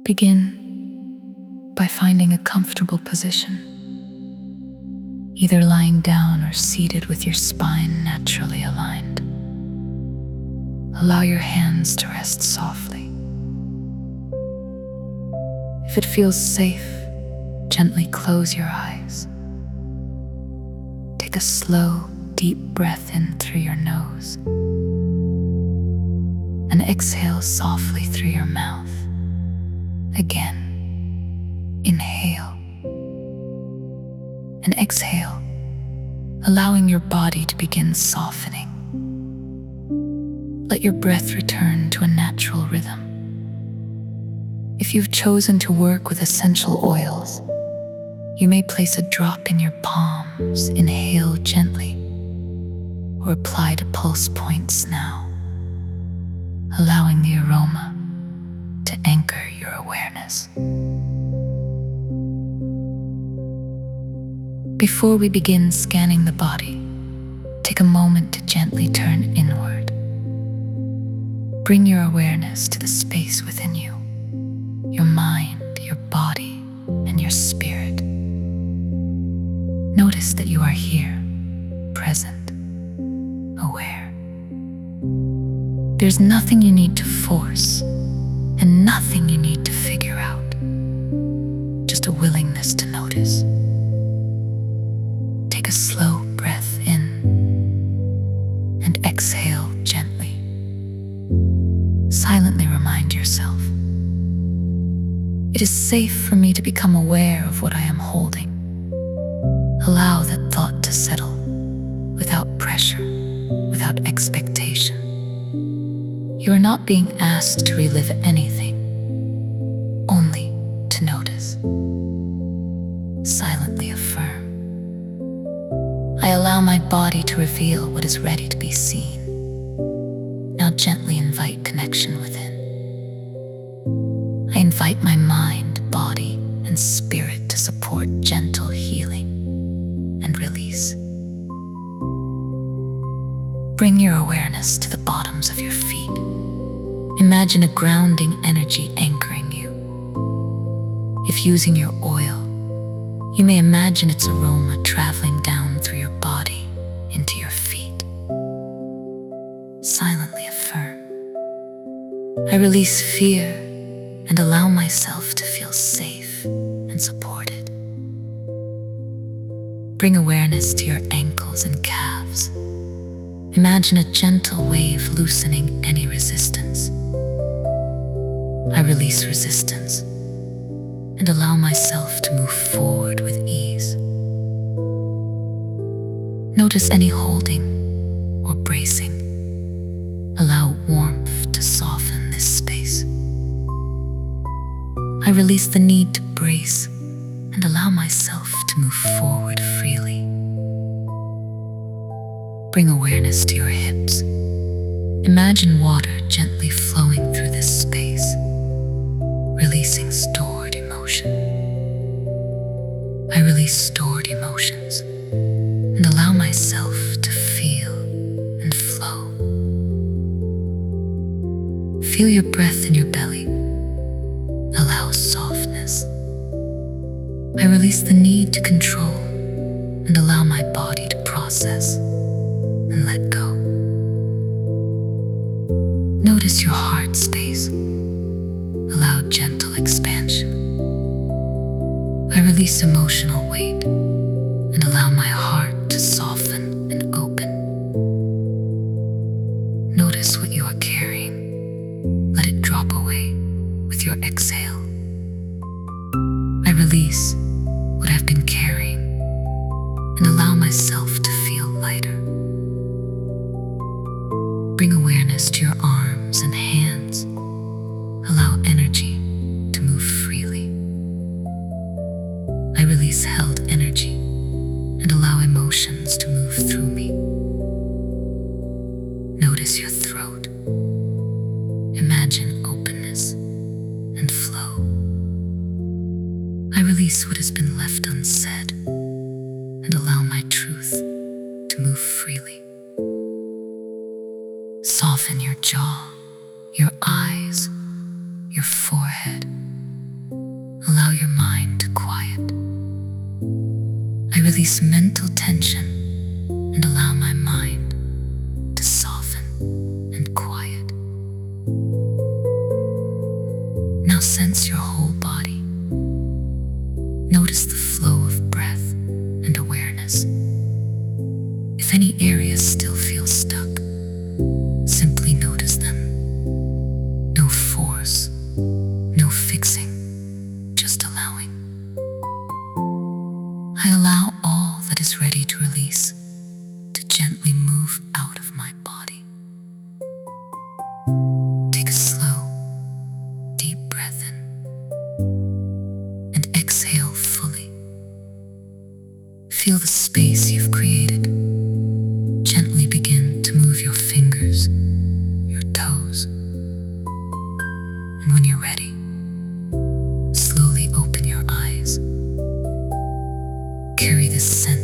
Begin by finding a comfortable position, either lying down or seated with your spine naturally aligned. Allow your hands to rest softly. If it feels safe, gently close your eyes. Take a slow, deep breath in through your nose and exhale softly through your mouth. Again, inhale and exhale, allowing your body to begin softening. Let your breath return to a natural rhythm. If you've chosen to work with essential oils, you may place a drop in your palms, inhale gently, or apply to pulse points now, allowing the aroma to anchor your awareness. Before we begin scanning the body, take a moment to gently turn inward. Bring your awareness to the space within you, your mind, your body, and your spirit. Notice that you are here, present, aware. There's nothing you need to force and nothing you need to figure out, just a willingness to notice. Take a slow breath in and exhale gently. Silently remind yourself, it is safe for me to become aware of what I am holding. Allow that thought to settle without pressure, without expectation. You are not being asked to relive anything, only to notice. Silently affirm, I allow my body to reveal what is ready to be seen. Now gently invite connection within. I invite my mind, body, and spirit to support gentle healing and release. Bring your awareness to the bottoms of your feet. Imagine a grounding energy anchoring you. If using your oil, you may imagine its aroma traveling down through your body into your feet. Silently affirm, I release fear and allow myself to feel safe and supported. Bring awareness to your ankles and calves. Imagine a gentle wave loosening any resistance. I release resistance and allow myself to move forward with ease. Notice any holding or bracing. Allow warmth to soften this space. I release the need to brace and allow myself to move forward freely. Bring awareness to your hips. Imagine water gently flowing through this space, releasing stored emotion. I release stored emotions and allow myself to feel and flow. Feel your breath in your belly. Allow softness. I release the need to control and allow my body to process and let go. Notice your heart space. Allow gentle expansion. I release emotional weight and allow my heart to soften and open. Notice what you are carrying. Let it drop away with your exhale. I release what I've been carrying and allow myself to feel lighter. Bring awareness to your arms and hands. Allow energy to move freely. I release held energy and allow emotions to move through me. Notice your throat. Imagine openness and flow. I release what has been left unsaid and allow my truth to move freely. Soften your jaw, your eyes, your forehead, release mental tension and allow my mind to soften and quiet. Now sense your whole body. Notice the flow of breath and awareness. If any areas still feel stuck, simply notice them. No force, no fixing, just allowing. I allow all that is ready to release to gently move out of my body. Take a slow, deep breath in and exhale fully. Feel the space you've created. Gently begin to move your fingers, your toes, and when you're ready, slowly open your eyes. Carry this sense